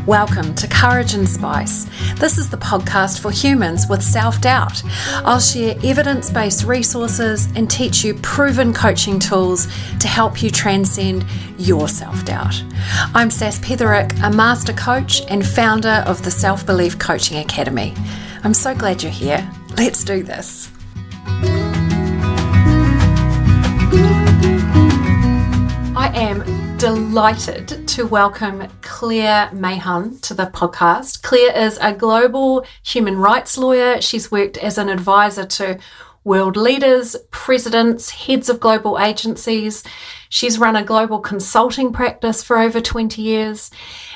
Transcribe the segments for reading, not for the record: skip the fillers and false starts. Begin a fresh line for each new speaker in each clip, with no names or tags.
Welcome to Courage and Spice. This is the podcast for humans with self-doubt. I'll share evidence-based resources and teach you proven coaching tools to help you transcend your self-doubt. I'm Sass Petherick, a master coach and founder of the Self-Belief Coaching Academy. I'm so glad you're here. Let's do this. I am delighted to welcome Claire Mahon to the podcast. Claire is a global human rights lawyer. She's worked as an advisor to world leaders, presidents, heads of global agencies. She's run a global consulting practice for over 20 years.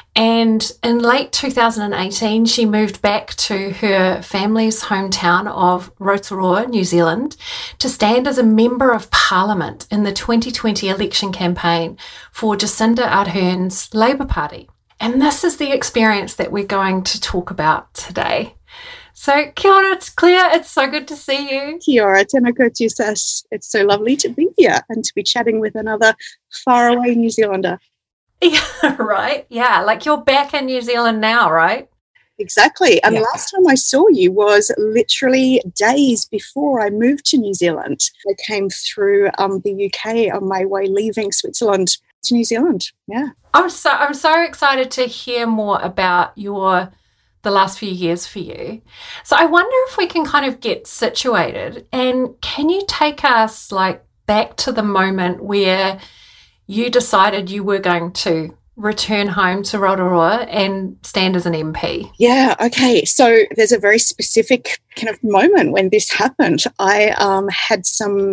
And in late 2018, she moved back to her family's hometown of Rotorua, New Zealand, to stand as a member of Parliament in the 2020 election campaign for Jacinda Ardern's Labour Party. And this is the experience that we're going to talk about today. So, kia ora, Claire, it's so good to see you.
Kia ora, tēnā koutou, Sass. It's so lovely to be here and to be chatting with another faraway New Zealander.
Yeah, right. Yeah, like you're back in New Zealand now, right?
Exactly. And last time I saw you was literally days before I moved to New Zealand. I came through the UK on my way leaving Switzerland to New Zealand. Yeah.
I'm so excited to hear more about the last few years for you. So I wonder if we can kind of get situated, and can you take us like back to the moment where you decided you were going to return home to Rotorua and stand as an MP?
Yeah, okay. So there's a very specific kind of moment when this happened. I had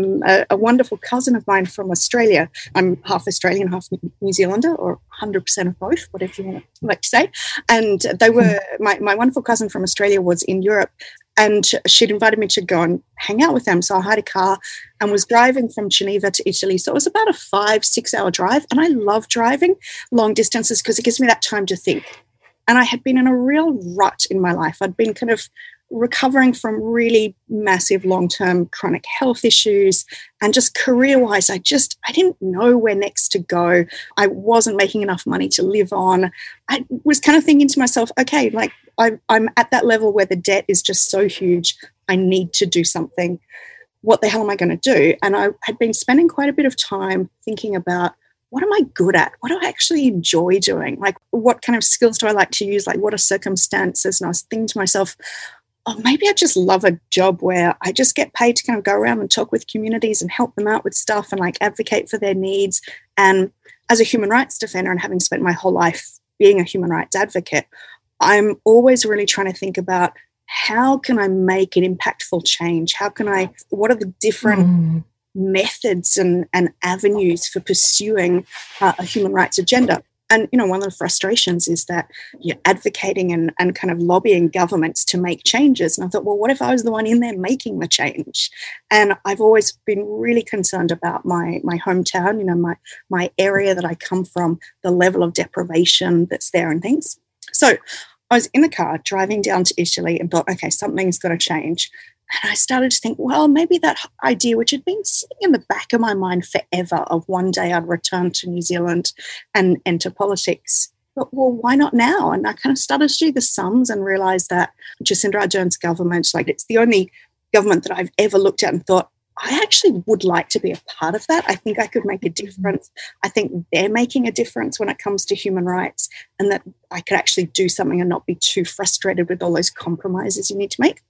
a wonderful cousin of mine from Australia. I'm half Australian, half New Zealander, or 100% of both, whatever you like to say. And they were, my wonderful cousin from Australia was in Europe, and she'd invited me to go and hang out with them. So I hired a car and was driving from Geneva to Italy. So it was about a 5-6 hour drive. And I love driving long distances because it gives me that time to think. And I had been in a real rut in my life. I'd been kind of recovering from really massive long-term chronic health issues, and just career-wise, I didn't know where next to go. I wasn't making enough money to live on. I was kind of thinking to myself, okay, like I'm at that level where the debt is just so huge. I need to do something. What the hell am I going to do? And I had been spending quite a bit of time thinking about, what am I good at? What do I actually enjoy doing? Like, what kind of skills do I like to use? Like, what are circumstances? And I was thinking to myself, oh, maybe I just love a job where I just get paid to kind of go around and talk with communities and help them out with stuff and like advocate for their needs. And as a human rights defender, and having spent my whole life being a human rights advocate, I'm always really trying to think about, how can I make an impactful change? What are the different methods and avenues for pursuing a human rights agenda? And, you know, one of the frustrations is that you're advocating and kind of lobbying governments to make changes. And I thought, well, what if I was the one in there making the change? And I've always been really concerned about my hometown, you know, my area that I come from, the level of deprivation that's there and things. So I was in the car driving down to Italy and thought, okay, something's got to change. And I started to think, well, maybe that idea, which had been sitting in the back of my mind forever, of one day I'd return to New Zealand and enter politics. But, well, why not now? And I kind of started to do the sums and realised that Jacinda Ardern's government, like, it's the only government that I've ever looked at and thought, I actually would like to be a part of that. I think I could make a difference. I think they're making a difference when it comes to human rights, and that I could actually do something and not be too frustrated with all those compromises you need to make.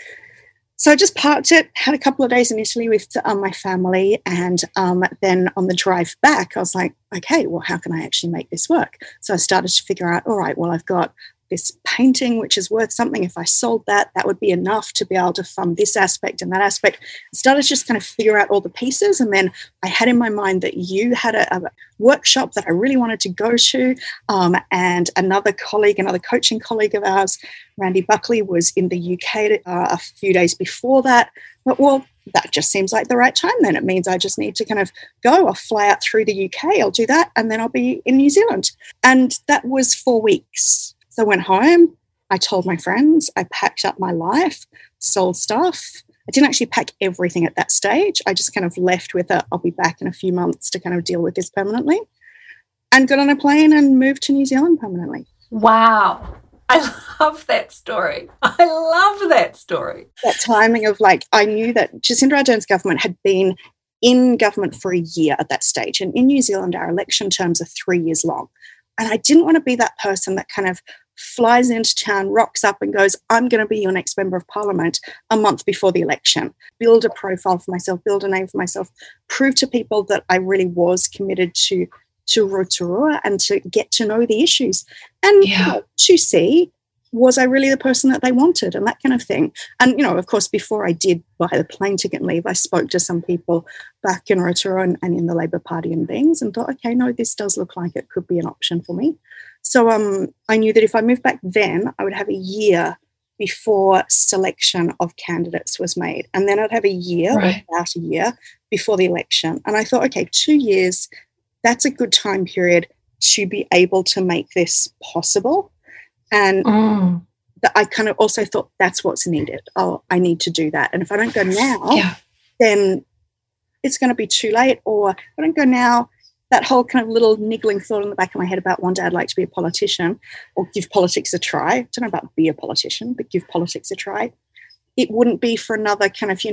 So I just parked it, had a couple of days in Italy with my family, and then on the drive back, I was like, okay, well, how can I actually make this work? So I started to figure out, all right, well, I've got this painting, which is worth something. If I sold that, that would be enough to be able to fund this aspect and that aspect. I started to just kind of figure out all the pieces. And then I had in my mind that you had a workshop that I really wanted to go to. And another coaching colleague of ours, Randy Buckley, was in the UK a few days before that. But, well, that just seems like the right time then. It means I just need to kind of go. I'll fly out through the UK, I'll do that, and then I'll be in New Zealand. And that was 4 weeks. So I went home, I told my friends, I packed up my life, sold stuff. I didn't actually pack everything at that stage. I just kind of left with I'll be back in a few months to kind of deal with this permanently, and got on a plane and moved to New Zealand permanently.
Wow. I love that story. I love that story.
That timing of like, I knew that Jacinda Ardern's government had been in government for a year at that stage. And in New Zealand, our election terms are 3 years long. And I didn't want to be that person that kind of flies into town, rocks up and goes, I'm going to be your next member of parliament a month before the election. Build a profile for myself, build a name for myself, prove to people that I really was committed to Rotorua and to get to know the issues. And to see, was I really the person that they wanted and that kind of thing. And, of course, before I did buy the plane ticket and leave, I spoke to some people back in Rotorua and in the Labour Party and things and thought, okay, no, this does look like it could be an option for me. So I knew that if I moved back then, I would have a year before selection of candidates was made. And then I'd have a year or about a year before the election. And I thought, okay, 2 years, that's a good time period to be able to make this possible. And I kind of also thought that's what's needed. Oh, I need to do that. And if I don't go now, then it's going to be too late. Or if I don't go now, that whole kind of little niggling thought in the back of my head about one day I'd like to be a politician or give politics a try. I don't know about be a politician, but give politics a try. It wouldn't be for another kind of,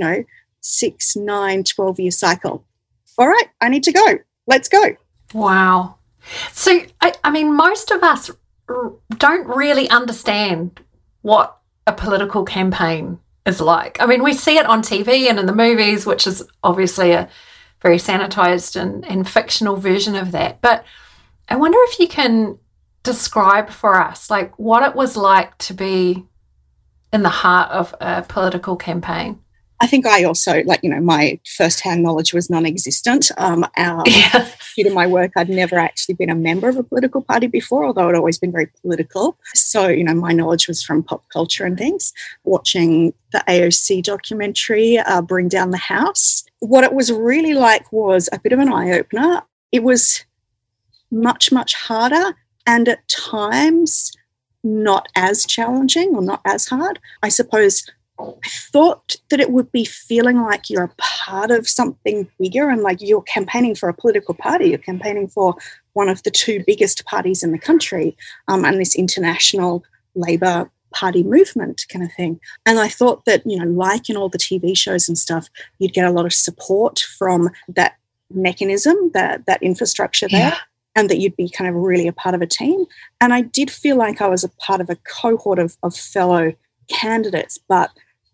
6, 9, 12-year cycle. All right, I need to go. Let's go.
Wow. So, I mean, most of us don't really understand what a political campaign is like. I mean, we see it on TV and in the movies, which is obviously a very sanitized and fictional version of that. But I wonder if you can describe for us, like, what it was like to be in the heart of a political campaign.
I think I also, my first-hand knowledge was non-existent. Due to my work, I'd never actually been a member of a political party before, although I'd always been very political. So, my knowledge was from pop culture and things, watching the AOC documentary, Bring Down the House. What it was really like was a bit of an eye-opener. It was much, much harder and at times not as challenging or not as hard. I suppose I thought that it would be feeling like you're a part of something bigger and like you're campaigning for a political party. You're campaigning for one of the two biggest parties in the country and this international Labour Party movement kind of thing. And I thought that, like in all the TV shows and stuff, you'd get a lot of support from that mechanism, that infrastructure there, and that you'd be kind of really a part of a team. And I did feel like I was a part of a cohort of fellow candidates, but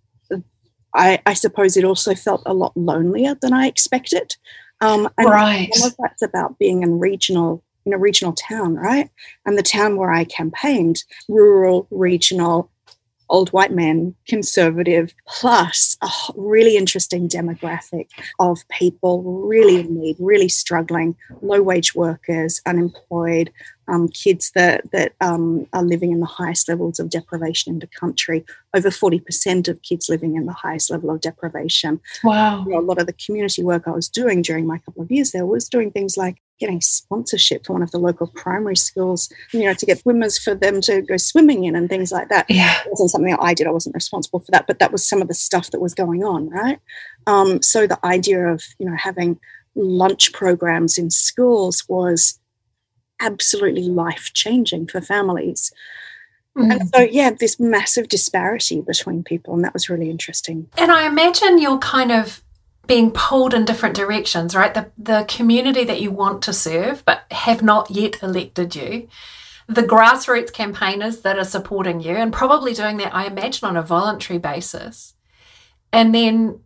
I suppose it also felt a lot lonelier than I expected. And some of that's about being in a regional town, right? And the town where I campaigned, rural, regional, old white men, conservative, plus a really interesting demographic of people really in need, really struggling, low-wage workers, unemployed, kids that are living in the highest levels of deprivation in the country. Over 40% of kids living in the highest level of deprivation.
Wow.
A lot of the community work I was doing during my couple of years there was doing things like getting sponsorship for one of the local primary schools, to get swimmers for them to go swimming in and things like that.
Yeah.
It wasn't something that I did. I wasn't responsible for that, but that was some of the stuff that was going on, right? So the idea of, having lunch programs in schools was absolutely life-changing for families. And so, this massive disparity between people, and that was really interesting.
And I imagine you're kind of being pulled in different directions, right? The community that you want to serve but have not yet elected you, the grassroots campaigners that are supporting you and probably doing that, I imagine, on a voluntary basis. And then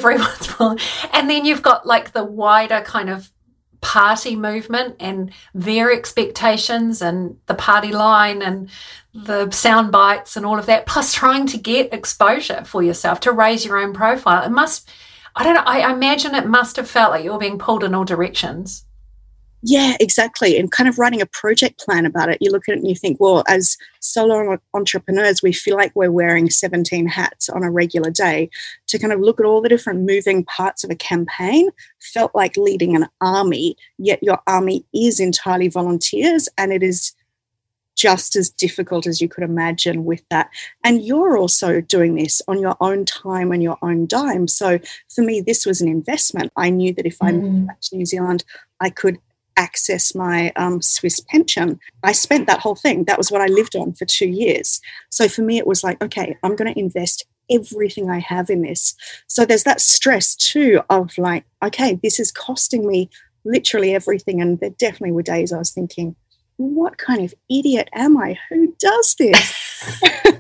and then you've got like the wider kind of party movement and their expectations and the party line and the sound bites and all of that, plus trying to get exposure for yourself to raise your own profile. It must, I don't know, I imagine it must have felt like you were being pulled in all directions.
Yeah, exactly. And kind of writing a project plan about it, you look at it and you think, well, as solo entrepreneurs, we feel like we're wearing 17 hats on a regular day. To kind of look at all the different moving parts of a campaign felt like leading an army, yet your army is entirely volunteers, and it is just as difficult as you could imagine with that. And you're also doing this on your own time and your own dime. So for me, this was an investment. I knew that if I moved back to New Zealand, I could access my Swiss pension. I spent that whole thing. That was what I lived on for 2 years. So for me, it was like, okay, I'm going to invest everything I have in this. So there's that stress too of like, okay, this is costing me literally everything. And there definitely were days I was thinking, what kind of idiot am I? Who does this?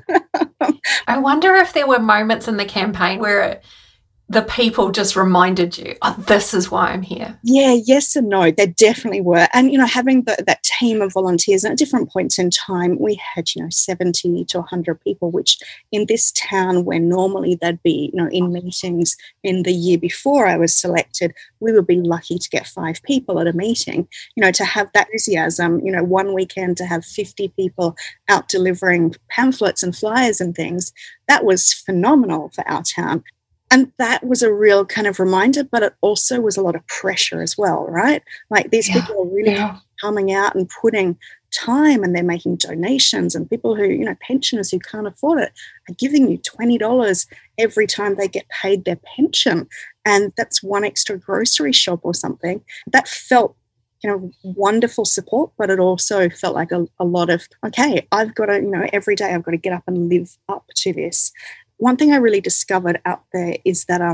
I wonder if there were moments in the campaign where the people just reminded you, oh, this is why I'm here.
Yeah, yes and no. There definitely were. And, having that team of volunteers, and at different points in time, we had, 70 to 100 people, which in this town where normally they'd be, in meetings in the year before I was selected, we would be lucky to get 5 people at a meeting, to have that enthusiasm, one weekend to have 50 people out delivering pamphlets and flyers and things. That was phenomenal for our town. And that was a real kind of reminder, but it also was a lot of pressure as well, right? Like these people are really coming out and putting time, and they're making donations, and people who, pensioners who can't afford it are giving you $20 every time they get paid their pension. And that's one extra grocery shop or something. That felt wonderful support, but it also felt like a lot of, okay, I've got to, every day I've got to get up and live up to this. One thing I really discovered out there is that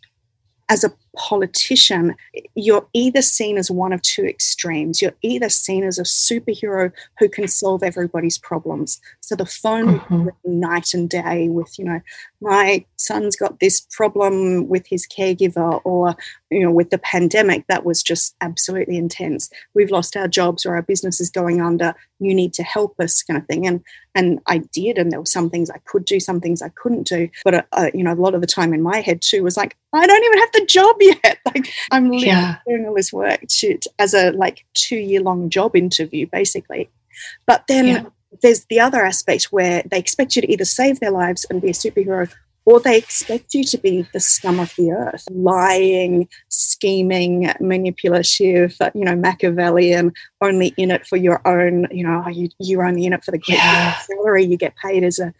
as a politician, you're either seen as one of two extremes. You're either seen as a superhero who can solve everybody's problems. So the phone would be night and day with, my son's got this problem with his caregiver, or, with the pandemic, that was just absolutely intense. We've lost our jobs, or our business is going under. You need to help us, kind of thing. And I did, and there were some things I could do, some things I couldn't do. But, a lot of the time in my head too was like, I don't even have the job yet. Like I'm literally doing all this work as a 2-year-long job interview, basically. But then there's the other aspect where they expect you to either save their lives and be a superhero, or they expect you to be the scum of the earth, lying, scheming, manipulative, Machiavellian, only in it for your own, you're only in it for the salary you get paid as an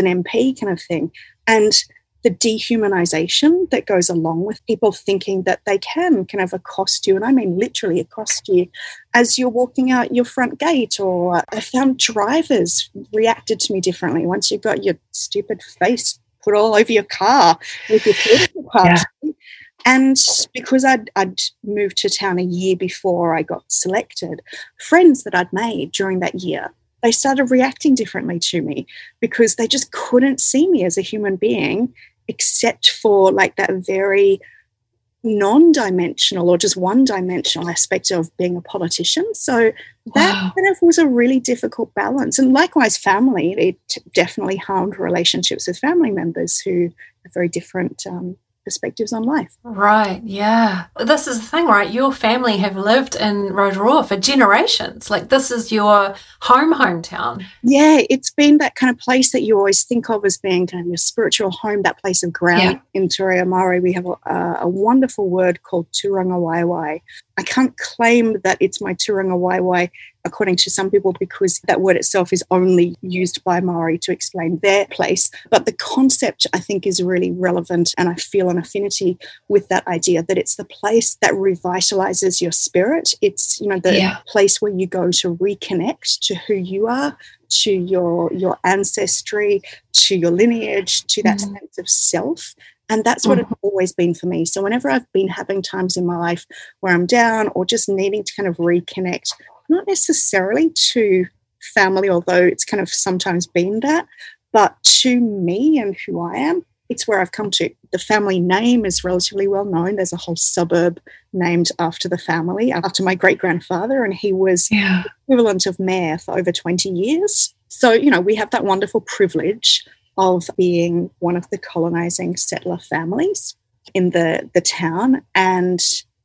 MP kind of thing. And the dehumanization that goes along with people thinking that they can kind of accost you, and I mean literally accost you as you're walking out your front gate. Or I found drivers reacted to me differently once you've got your stupid face put all over your car with your political party. Yeah. And because I'd moved to town a year before I got selected, friends that I'd made during that year, they started reacting differently to me because they just couldn't see me as a human being, except for that very non-dimensional or just one-dimensional aspect of being a politician. So that kind of was a really difficult balance. And likewise, family, it definitely harmed relationships with family members who have very different perspectives on life.
Right, yeah. This is the thing, right? Your family have lived in Rotorua for generations. This is your hometown.
Yeah, it's been that kind of place that you always think of as being kind of your spiritual home, that place of ground. Yeah. In Te Reo Māori, we have a wonderful word called turanga waiwai. I can't claim that it's my turanga waiwai, according to some people, because that word itself is only used by Māori to explain their place. But the concept, I think, is really relevant, and I feel an affinity with that idea that it's the place that revitalizes your spirit. It's, the place where you go to reconnect to who you are, to your ancestry, to your lineage, to that sense of self. And that's what it's always been for me. So whenever I've been having times in my life where I'm down or just needing to kind of reconnect, not necessarily to family, although it's kind of sometimes been that, but to me and who I am, it's where I've come to. The family name is relatively well known. There's a whole suburb named after the family, after my great-grandfather, and he was the equivalent of mayor for over 20 years. So, we have that wonderful privilege of being one of the colonizing settler families in the town, and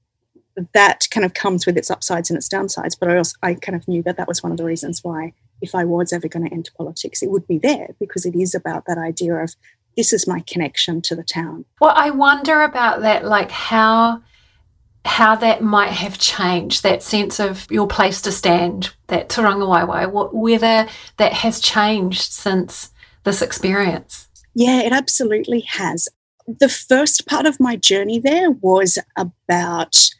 that kind of comes with its upsides and its downsides. But I kind of knew that was one of the reasons why, if I was ever going to enter politics, it would be there, because it is about that idea of this is my connection to the town.
Well, I wonder about that, how that might have changed, that sense of your place to stand, that turanga waiwai, whether that has changed since this experience.
Yeah, it absolutely has. The first part of my journey there was about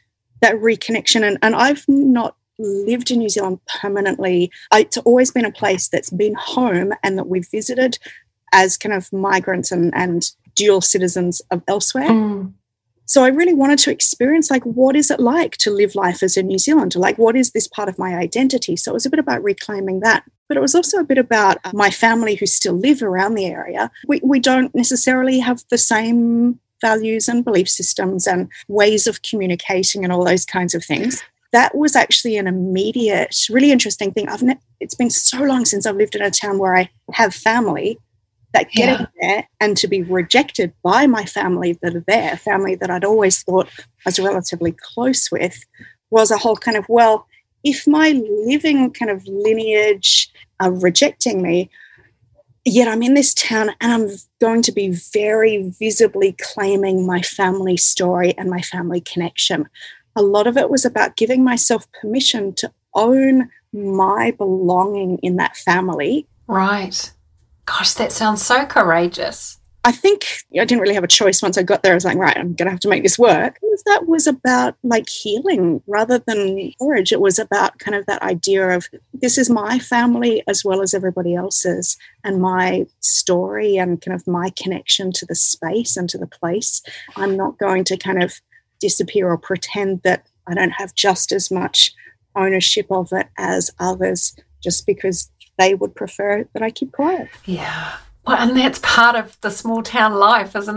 that reconnection. And I've not lived in New Zealand permanently. It's always been a place that's been home and that we've visited as kind of migrants and dual citizens of elsewhere. So I really wanted to experience, like, what is it like to live life as a New Zealander? Like, what is this part of my identity? So it was a bit about reclaiming that. But it was also a bit about my family who still live around the area. We don't necessarily have the same values and belief systems and ways of communicating and all those kinds of things. That was actually an immediate, really interesting thing. It's been so long since I've lived in a town where I have family, that getting there and to be rejected by my family that are there, family that I'd always thought I was relatively close with, was a whole kind of, well, if my living kind of lineage are rejecting me, yet I'm in this town and I'm going to be very visibly claiming my family story and my family connection. A lot of it was about giving myself permission to own my belonging in that family.
Right. Gosh, that sounds so courageous.
I think I didn't really have a choice once I got there. I was like, right, I'm going to have to make this work. That was about like healing rather than courage. It was about kind of that idea of this is my family as well as everybody else's, and my story and kind of my connection to the space and to the place. I'm not going to kind of disappear or pretend that I don't have just as much ownership of it as others just because they would prefer that I keep quiet.
Yeah. Well, and that's part of the small town life, isn't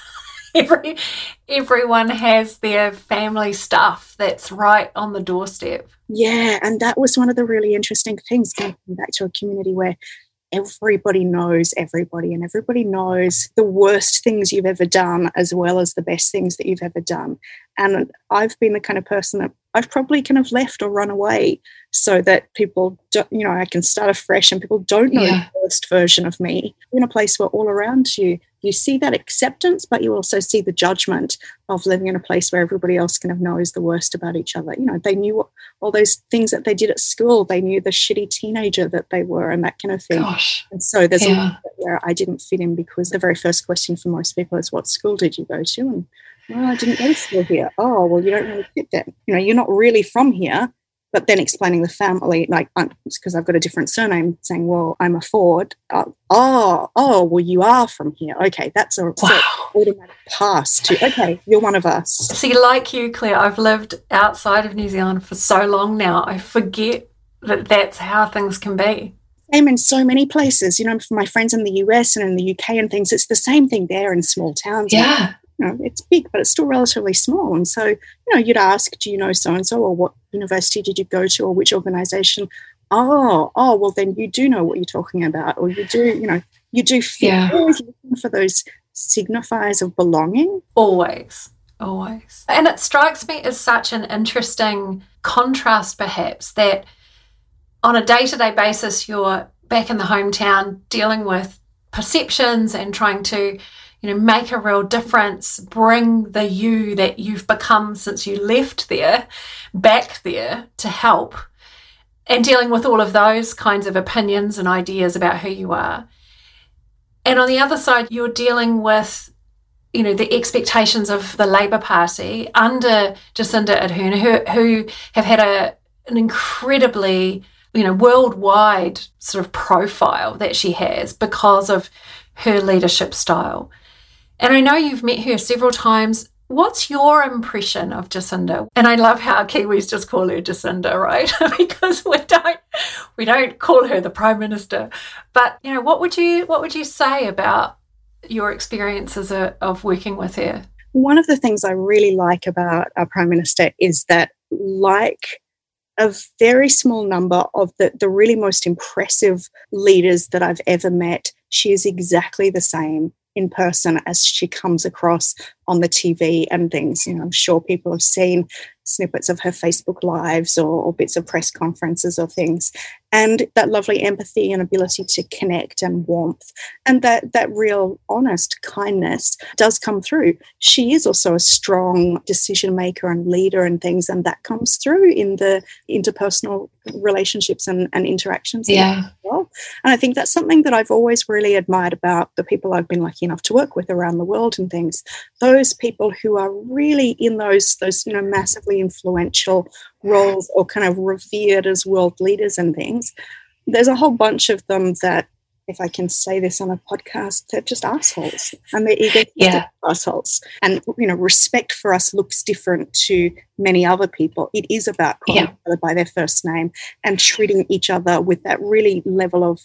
it? Everyone has their family stuff that's right on the doorstep.
Yeah, and that was one of the really interesting things, going back to a community where everybody knows everybody and everybody knows the worst things you've ever done as well as the best things that you've ever done. And I've been the kind of person that I've probably kind of left or run away so that people don't, I can start afresh and people don't know the worst version of me. In a place where all around you see that acceptance, but you also see the judgment of living in a place where everybody else kind of knows the worst about each other. They knew all those things that they did at school. They knew the shitty teenager that they were and that kind of thing.
Gosh.
And so there's a lot where I didn't fit in because the very first question for most people is, what school did you go to? And, well, I didn't go to school here. Oh, well, you don't really fit there. You're not really from here. But then explaining the family, like, because I've got a different surname, saying, well, I'm a Ford. Well, you are from here. Okay, that's a automatic pass to, okay, you're one of us.
See, like you, Claire, I've lived outside of New Zealand for so long now, I forget that that's how things can be.
Same in so many places. For my friends in the US and in the UK and things, it's the same thing there in small towns.
Yeah.
It's big, but it's still relatively small. And so, you'd ask, do you know so-and-so, or what university did you go to, or which organisation? Oh, well, then you do know what you're talking about, or you do, you do fit.
Yeah.
Always looking for those signifiers of belonging.
Always. And it strikes me as such an interesting contrast, perhaps, that on a day-to-day basis, you're back in the hometown dealing with perceptions and trying to make a real difference, bring the you that you've become since you left there back there to help, and dealing with all of those kinds of opinions and ideas about who you are. And on the other side, you're dealing with, the expectations of the Labour Party under Jacinda Ardern, who have had an incredibly, worldwide sort of profile that she has because of her leadership style. And I know you've met her several times. What's your impression of Jacinda? And I love how Kiwis just call her Jacinda, right? Because we don't call her the Prime Minister. But what would you say about your experiences of working with her?
One of the things I really like about our Prime Minister is that, like a very small number of the really most impressive leaders that I've ever met, she is exactly the same in person as she comes across on the TV and things. I'm sure people have seen snippets of her Facebook Lives or bits of press conferences or things. And that lovely empathy and ability to connect and warmth and that real honest kindness does come through. She is also a strong decision maker and leader and things, and that comes through in the interpersonal relationships and interactions.
Yeah.
As well. And I think that's something that I've always really admired about the people I've been lucky enough to work with around the world and things. Those people who are really in those massively massively influential roles or kind of revered as world leaders and things, there's a whole bunch of them that, if I can say this on a podcast, they're just assholes, and they're egotistic assholes. And, respect for us looks different to many other people. It is about calling each other by their first name and treating each other with that really level of,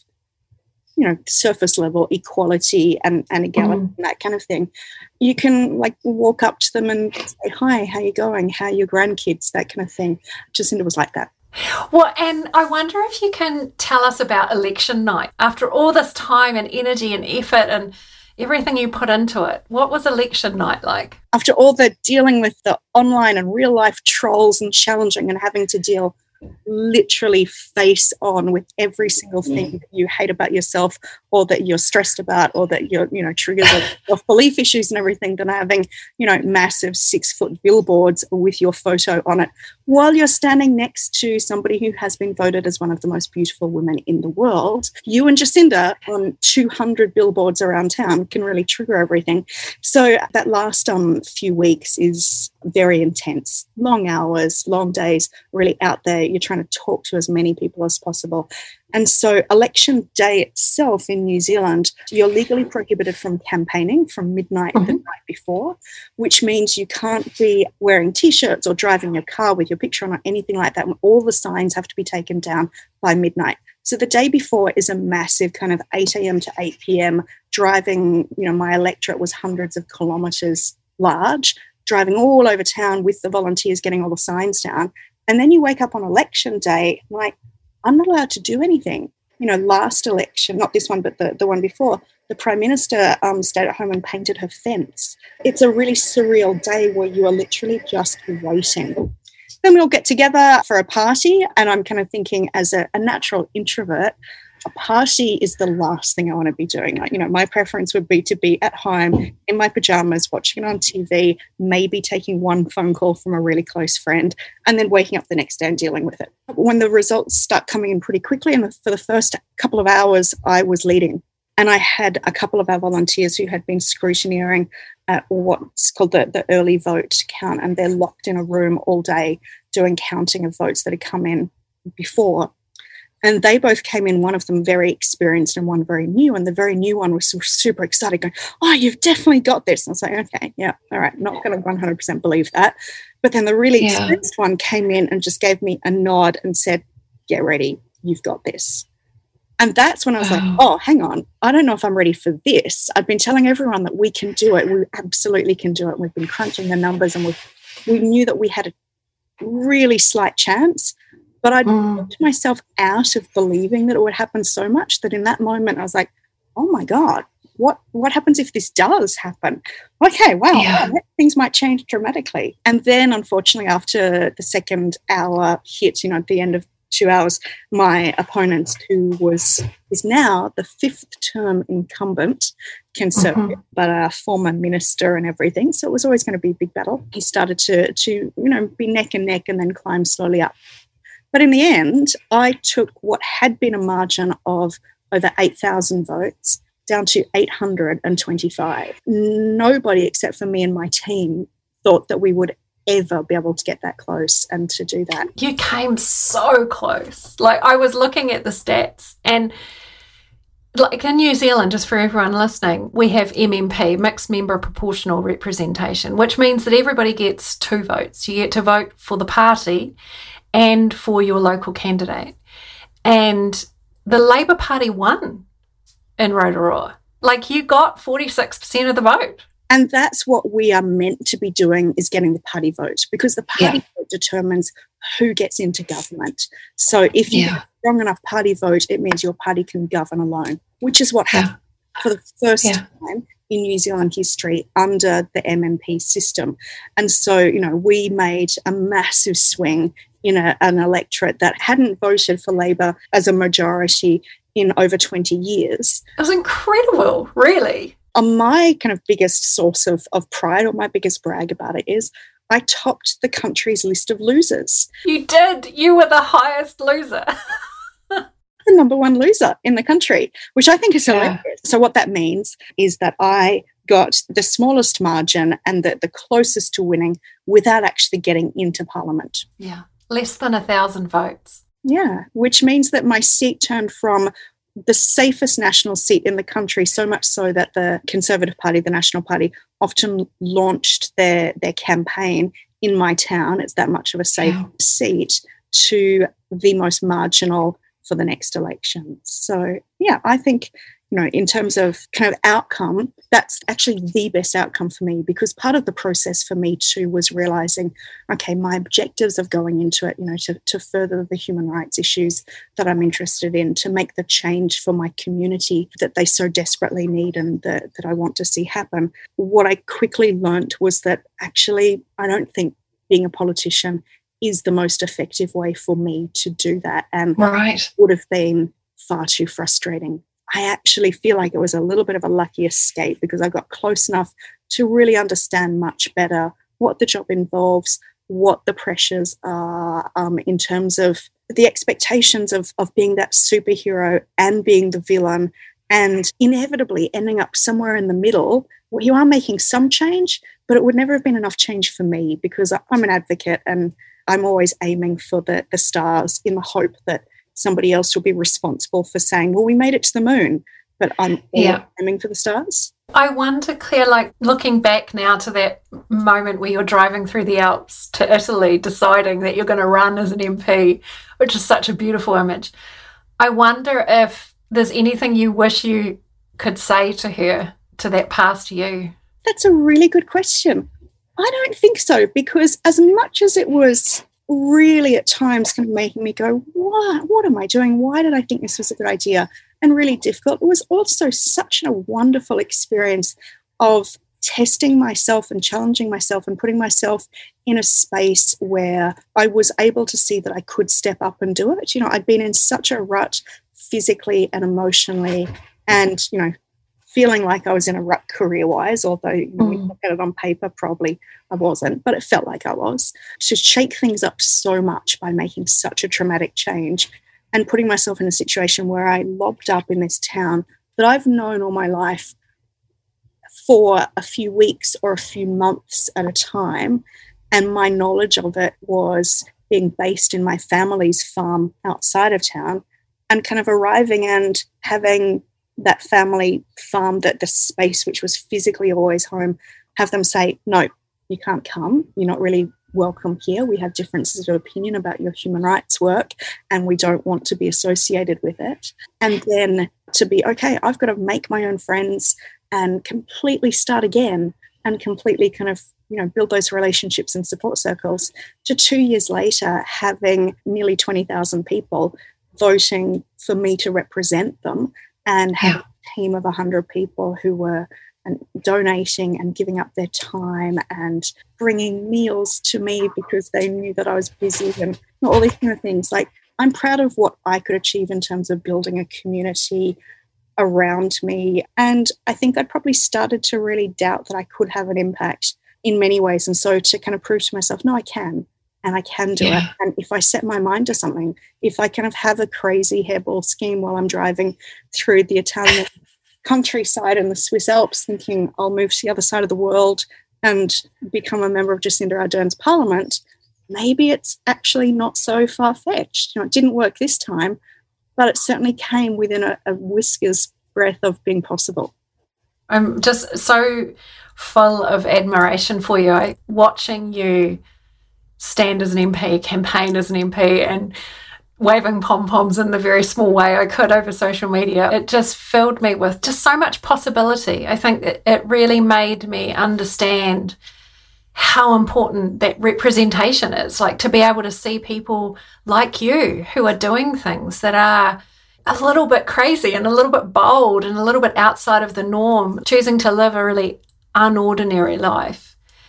surface level equality and equality and that kind of thing. You can walk up to them and say, hi, how you going? How are your grandkids? That kind of thing. Jacinda was like that.
Well, and I wonder if you can tell us about election night. After all this time and energy and effort and everything you put into it, what was election night like?
After all the dealing with the online and real life trolls and challenging and having to deal literally face on with every single thing that you hate about yourself or that you're stressed about or that you're, triggers of belief issues and everything, than having, massive 6-foot billboards with your photo on it while you're standing next to somebody who has been voted as one of the most beautiful women in the world. You and Jacinda on 200 billboards around town can really trigger everything. So that last few weeks is very intense. Long hours, long days, really out there. You're trying to talk to as many people as possible. And so election day itself in New Zealand, you're legally prohibited from campaigning from midnight the night before, which means you can't be wearing T-shirts or driving your car with your picture on or anything like that. All the signs have to be taken down by midnight. So the day before is a massive kind of 8 a.m. to 8 p.m. driving. My electorate was hundreds of kilometres large, driving all over town with the volunteers getting all the signs down. And then you wake up on election day, I'm not allowed to do anything. Last election, not this one, but the one before, the Prime Minister stayed at home and painted her fence. It's a really surreal day where you are literally just waiting. Then we all get together for a party, and I'm kind of thinking, as a natural introvert, a party is the last thing I want to be doing. My preference would be to be at home in my pajamas, watching it on TV, maybe taking one phone call from a really close friend, and then waking up the next day and dealing with it. When the results start coming in pretty quickly, and for the first couple of hours, I was leading. And I had a couple of our volunteers who had been scrutineering what's called the early vote count, and they're locked in a room all day doing counting of votes that had come in before. And they both came in, one of them very experienced and one very new. And the very new one was super excited, going, oh, you've definitely got this. And I was like, okay, yeah, all right, not going to 100% believe that. But then the really experienced one came in and just gave me a nod and said, get ready, you've got this. And that's when I was like, oh, hang on, I don't know if I'm ready for this. I've been telling everyone that we can do it. We absolutely can do it. We've been crunching the numbers, and we knew that we had a really slight chance. But I talked myself out of believing that it would happen so much that in that moment I was like, oh, my God, what happens if this does happen? Okay, wow, things might change dramatically. And then, unfortunately, after the second hour hit, at the end of 2 hours, my opponent, who is now the 5th term incumbent Conservative, but a former minister and everything, so it was always going to be a big battle. He started to be neck and neck and then climb slowly up. But in the end, I took what had been a margin of over 8,000 votes down to 825. Nobody except for me and my team thought that we would ever be able to get that close and to do that.
You came so close. I was looking at the stats, and in New Zealand, just for everyone listening, we have MMP, mixed member proportional representation, which means that everybody gets 2 votes. You get to vote for the party and for your local candidate. And the Labour Party won in Rotorua. You got 46% of the vote.
And that's what we are meant to be doing, is getting the party vote, because the party vote determines who gets into government. So if you have a strong enough party vote, it means your party can govern alone, which is what happened for the first time in New Zealand history under the MMP system. And so, we made a massive swing in an electorate that hadn't voted for Labor as a majority in over 20 years.
It was incredible, really.
My kind of biggest source of pride, or my biggest brag about it, is I topped the country's list of losers.
You did. You were the highest loser.
The number one loser in the country, which I think is hilarious. So what that means is that I got the smallest margin and the closest to winning without actually getting into Parliament.
Yeah, less than 1,000 votes.
Yeah, which means that my seat turned from the safest national seat in the country, so much so that the Conservative Party, the National Party, often launched their campaign in my town. It's that much of a safe seat, to the most marginal for the next election. So, yeah, I think, in terms of kind of outcome, that's actually the best outcome for me, because part of the process for me too was realising, okay, my objectives of going into it, to further the human rights issues that I'm interested in, to make the change for my community that they so desperately need and that I want to see happen. What I quickly learnt was that actually I don't think being a politician is the most effective way for me to do that, and would have been far too frustrating. I actually feel like it was a little bit of a lucky escape, because I got close enough to really understand much better what the job involves, what the pressures are, in terms of the expectations of being that superhero and being the villain, and inevitably ending up somewhere in the middle where you are making some change, but it would never have been enough change for me, because I'm an advocate and I'm always aiming for the stars, in the hope that somebody else will be responsible for saying, well, we made it to the moon, but I'm aiming for the stars.
I wonder, Claire, like looking back now to that moment where you're driving through the Alps to Italy, deciding that you're going to run as an MP, which is such a beautiful image. I wonder if there's anything you wish you could say to her, to that past you.
That's a really good question. I don't think so, because as much as it was really at times kind of making me go, what am I doing? Why did I think this was a good idea? And really difficult. It was also such a wonderful experience of testing myself and challenging myself and putting myself in a space where I was able to see that I could step up and do it. I'd been in such a rut physically and emotionally, and, feeling like I was in a rut career-wise, although when you look at it on paper, probably I wasn't, but it felt like I was. To shake things up so much by making such a traumatic change and putting myself in a situation where I lobbed up in this town that I've known all my life for a few weeks or a few months at a time, and my knowledge of it was being based in my family's farm outside of town, and kind of arriving and having that family farm, that the space which was physically always home, have them say, no, you can't come. You're not really welcome here. We have differences of opinion about your human rights work and we don't want to be associated with it. And then to be, okay, I've got to make my own friends and completely start again and completely kind of, build those relationships and support circles, to 2 years later having nearly 20,000 people voting for me to represent them, and have a team of 100 people who were donating and giving up their time and bringing meals to me because they knew that I was busy, and all these kind of things. Like, I'm proud of what I could achieve in terms of building a community around me. And I think I probably started to really doubt that I could have an impact in many ways. And so to kind of prove to myself, no, I can. And I can do it. And if I set my mind to something, if I kind of have a crazy hairball scheme while I'm driving through the Italian countryside and the Swiss Alps thinking I'll move to the other side of the world and become a member of Jacinda Ardern's parliament, maybe it's actually not so far-fetched. It didn't work this time, but it certainly came within a whisker's breadth of being possible.
I'm just so full of admiration for you. Watching you stand as an MP, campaign as an MP, and waving pom-poms in the very small way I could over social media, it just filled me with just so much possibility. I think that it really made me understand how important that representation is, like to be able to see people like you who are doing things that are a little bit crazy and a little bit bold and a little bit outside of the norm, choosing to live a really unordinary life.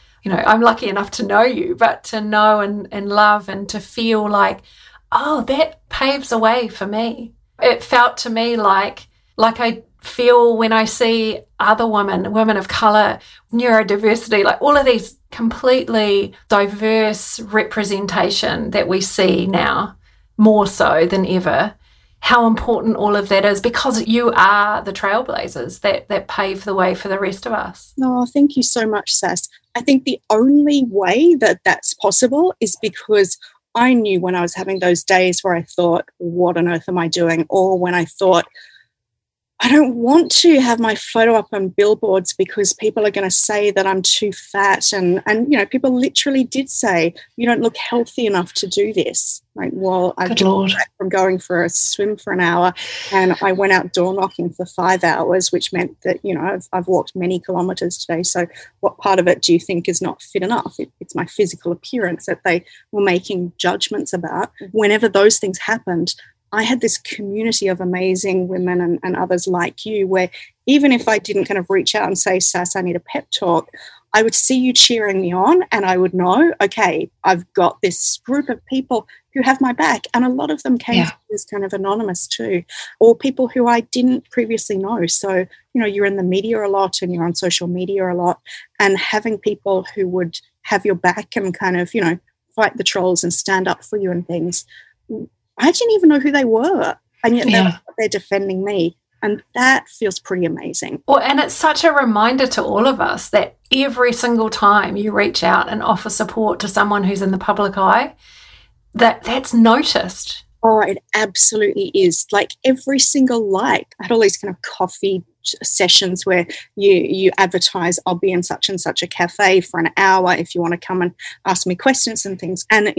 I'm lucky enough to know you, but to know and love and to feel like, oh, that paves a way for me. It felt to me like I feel when I see other women of colour, neurodiversity, like all of these completely diverse representation that we see now, more so than ever. how important all of that is, because you are the trailblazers that pave the way for the rest of us.
Oh, thank you so much, Sass. I think the only way that that's possible is because I knew when I was having those days where I thought, what on earth am I doing? Or when I thought, I don't want to have my photo up on billboards because people are going to say that I'm too fat. And people literally did say, you don't look healthy enough to do this. Like, well, I just back from going for a swim for an hour, and I went out door knocking for 5 hours, which meant that, I've walked many kilometres today. So what part of it do you think is not fit enough? It's my physical appearance that they were making judgments about. Whenever those things happened, I had this community of amazing women and others like you, where even if I didn't kind of reach out and say, Sass, I need a pep talk, I would see you cheering me on, and I would know, okay, I've got this group of people who have my back. And a lot of them came as kind of anonymous too, or people who I didn't previously know. So, you're in the media a lot and you're on social media a lot, and having people who would have your back and kind of, fight the trolls and stand up for you and things. I didn't even know who they were, and yet they're defending me, and that feels pretty amazing.
Well, and it's such a reminder to all of us that every single time you reach out and offer support to someone who's in the public eye, that's noticed.
Oh, it absolutely is. Like every single I had all these kind of coffee sessions where you advertise, I'll be in such and such a cafe for an hour if you want to come and ask me questions and things. And,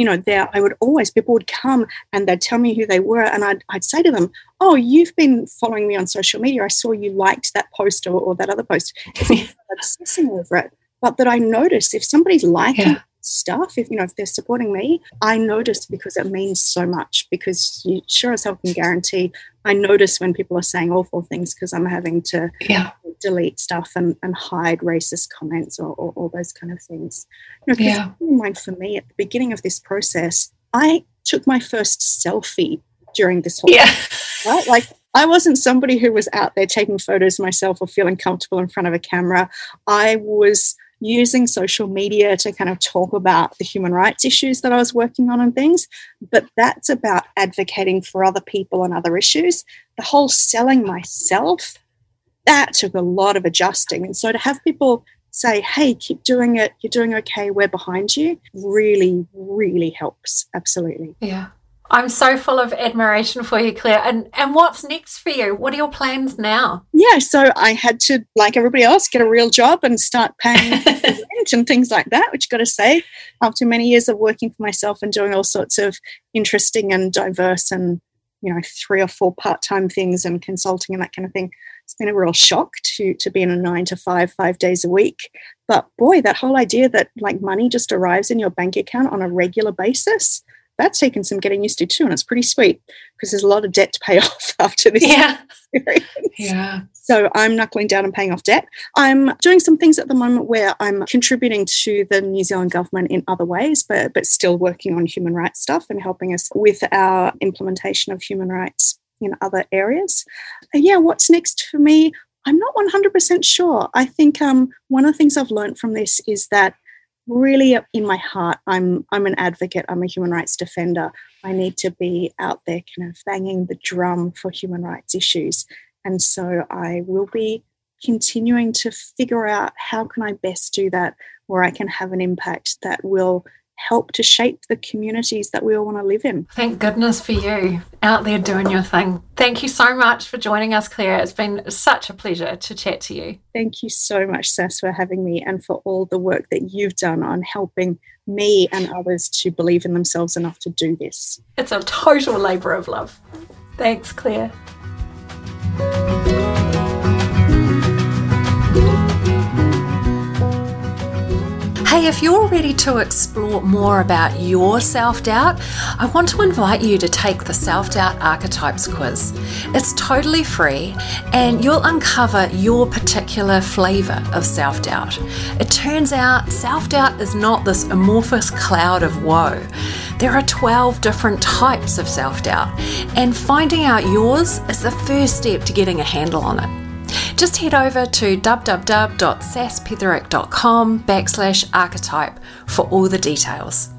people would come and they'd tell me who they were, and I'd say to them, oh, you've been following me on social media. I saw you liked that post or that other post. It's obsessing over it. But that I notice if somebody's liking stuff, if they're supporting me, I notice because it means so much, because you sure as hell can guarantee I notice when people are saying awful things because I'm having to delete stuff and hide racist comments or all those kind of things. In mind, for me, at the beginning of this process, I took my first selfie during this whole right? Like I wasn't somebody who was out there taking photos of myself or feeling comfortable in front of a camera. I was using social media to kind of talk about the human rights issues that I was working on and things, but that's about advocating for other people and other issues. The whole selling myself, that took a lot of adjusting. And so to have people say, hey, keep doing it, you're doing okay, we're behind you, really, really helps. Absolutely.
Yeah. I'm so full of admiration for you, Claire. And what's next for you? What are your plans now?
Yeah, so I had to, like everybody else, get a real job and start paying rent and things like that, which, got to say, after many years of working for myself and doing all sorts of interesting and diverse and, 3 or 4 part-time things and consulting and that kind of thing, it's been a real shock to be in a 9 to 5, 5 days a week. But boy, that whole idea that like money just arrives in your bank account on a regular basis, that's taken some getting used to too, and it's pretty sweet because there's a lot of debt to pay off after this experience.
Yeah.
So I'm knuckling down and paying off debt. I'm doing some things at the moment where I'm contributing to the New Zealand government in other ways, but still working on human rights stuff and helping us with our implementation of human rights in other areas. What's next for me? I'm not 100% sure. I think one of the things I've learned from this is that really in my heart, I'm an advocate. I'm a human rights defender. I need to be out there kind of banging the drum for human rights issues. And so I will be continuing to figure out how can I best do that, where I can have an impact that will help to shape the communities that we all want to live in.
Thank goodness for you out there doing your thing. Thank you so much for joining us, Claire. It's been such a pleasure to chat to you.
Thank you so much, Sass, for having me and for all the work that you've done on helping me and others to believe in themselves enough to do this.
It's a total labour of love. Thanks, Claire. Hey, if you're ready to explore more about your self-doubt, I want to invite you to take the Self-Doubt Archetypes quiz. It's totally free and you'll uncover your particular flavour of self-doubt. It turns out self-doubt is not this amorphous cloud of woe. There are 12 different types of self-doubt, and finding out yours is the first step to getting a handle on it. Just head over to www.sasspetherick.com/archetype for all the details.